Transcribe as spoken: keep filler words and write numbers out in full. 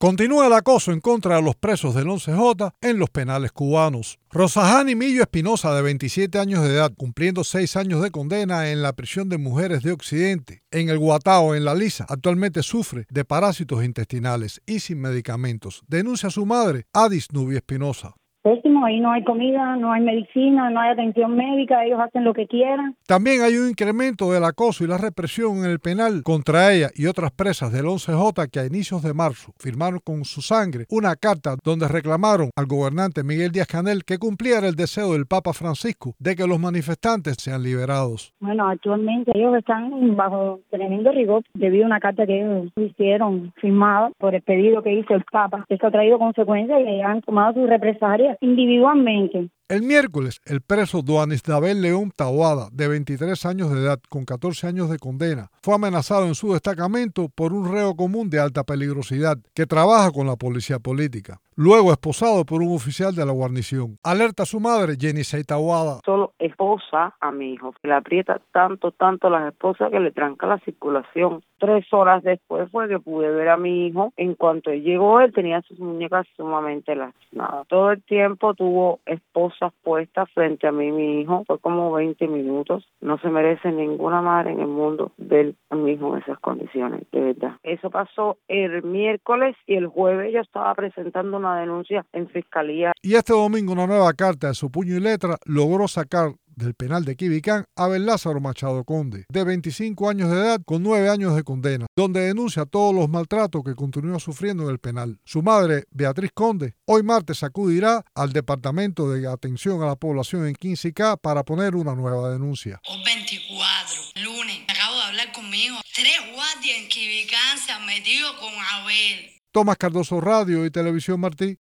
Continúa el acoso en contra de los presos del once J en los penales cubanos. Rosahani Millo Espinosa, de veintisiete años de edad, cumpliendo seis años de condena en la prisión de mujeres de Occidente, en el Guatao, en La Lisa, actualmente sufre de parásitos intestinales y sin medicamentos. Denuncia a su madre, Adis Nubia Espinosa. Pésimo, ahí no hay comida, no hay medicina, no hay atención médica, ellos hacen lo que quieran. También hay un incremento del acoso y la represión en el penal contra ella y otras presas del once J que a inicios de marzo firmaron con su sangre una carta donde reclamaron al gobernante Miguel Díaz-Canel que cumpliera el deseo del Papa Francisco de que los manifestantes sean liberados. Bueno, actualmente ellos están bajo tremendo rigor debido a una carta que ellos hicieron firmada por el pedido que hizo el Papa. Esto ha traído consecuencias y han tomado sus represalias individualmente. El miércoles, el preso Doanisdabel León Taboada, de veintitrés años de edad, con catorce años de condena, fue amenazado en su destacamento por un reo común de alta peligrosidad que trabaja con la policía política. Luego esposado por un oficial de la guarnición. Alerta a su madre, Yenisei Taboada. Solo esposa a mi hijo. Le aprieta tanto, tanto las esposas que le tranca la circulación. Tres horas después fue que pude ver a mi hijo. En cuanto él llegó, él tenía sus muñecas sumamente lastimadas. Todo el tiempo tuvo esposas puestas frente a mí, mi hijo. Fue como veinte minutos. No se merece ninguna madre en el mundo ver a mi hijo en esas condiciones, de verdad. Eso pasó el miércoles y el jueves yo estaba presentando una denuncia en fiscalía. Y este domingo una nueva carta de su puño y letra logró sacar del penal de Quibicán a Abel Lázaro Machado Conde, de veinticinco años de edad con nueve años de condena, donde denuncia todos los maltratos que continúa sufriendo en el penal. Su madre, Beatriz Conde, hoy martes acudirá al Departamento de Atención a la Población en quince K para poner una nueva denuncia. Hoy veinticuatro, lunes, acabo de hablar conmigo. Tres guardias en Quibicán se han metido con Abel. Tomás Cardoso, Radio y Televisión Martí.